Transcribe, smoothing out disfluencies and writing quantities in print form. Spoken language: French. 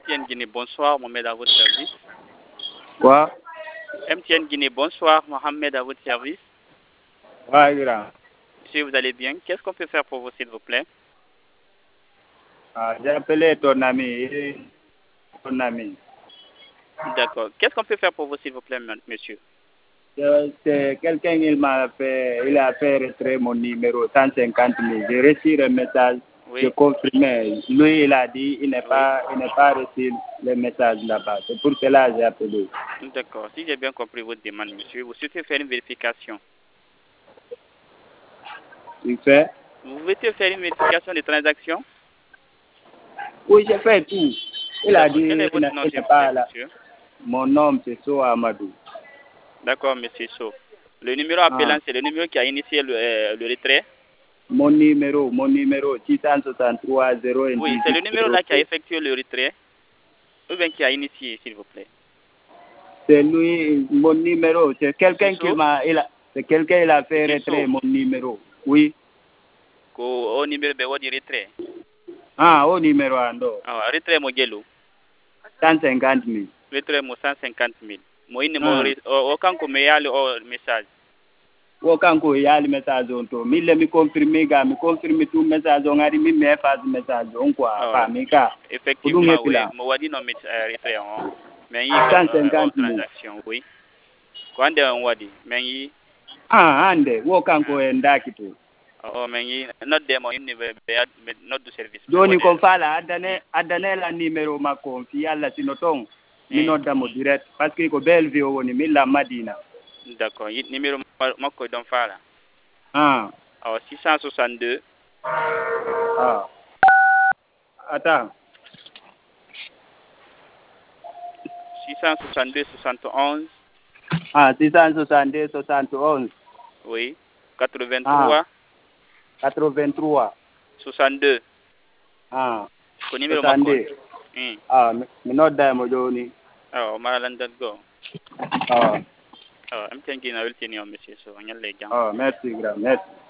MTN Guinée, bonsoir, Mohamed à votre service. Quoi? MTN Guinée, bonsoir, Mohamed à votre service. Ouais, grand. Monsieur, vous allez bien? Qu'est-ce qu'on peut faire pour vous, s'il vous plaît? Ah, j'ai appelé ton ami. Ton ami. D'accord. Qu'est-ce qu'on peut faire pour vous, s'il vous plaît, monsieur? C'est quelqu'un, il a fait retirer mon numéro 150 000. J'ai reçu le message. Oui. Je confirmais. Lui, il a dit il n'est pas reçu le message là-bas. C'est pour cela que j'ai appelé. D'accord. Si j'ai bien compris votre demande, monsieur, vous souhaitez faire une vérification. Il fait? Vous souhaitez faire une vérification des transactions? Oui, j'ai fait tout. Il a dit Quel est il votre nom, n'est s'il vous pas plaît, là. monsieur? Mon nom, c'est Soa Amadou. D'accord, monsieur So. Le numéro appelant, c'est le numéro qui a initié le retrait? Mon numéro 663 0. Oui, c'est le numéro là qui a effectué le retrait ou bien qui a initié, s'il vous plaît? C'est lui, mon numéro. C'est quelqu'un il a fait retrait mon numéro. Oui. Au numéro de retrait? Ah, au numéro ando. Ah, retrait mo gelo? 150 000. Retrait mo 150 000. Mo ine mo aucun comme yali au message. Aucun ko yali message on to. Mi confirmer tout message on ari mi me phase message on quoi. Pas mi ka. Effectivement, oui. Mo wadi no retrait on. Mais il 150 000 transaction, oui. Quand on wadi, mais il ande aucun ko endaki to. Oh, mais not demo in not de service. Doni kon fala adane la numéro ma confi alla sinotong. Mi nodda mo direct parce que ko Bellevue woni mi la Madina. D'accord. Numéro makko don fala. Ah. 662. Ah. Attends. 662 71. Ah, 662 71. Oui. 83. 83. 62. Ah. Ko numéro makko. Ah, mi nodda mo joni. Oh, Maralandat go. Ah. Oh, I'm thinking I will tell you, monsieur. So, on y a les gars. Oh, merci, grand. Merci.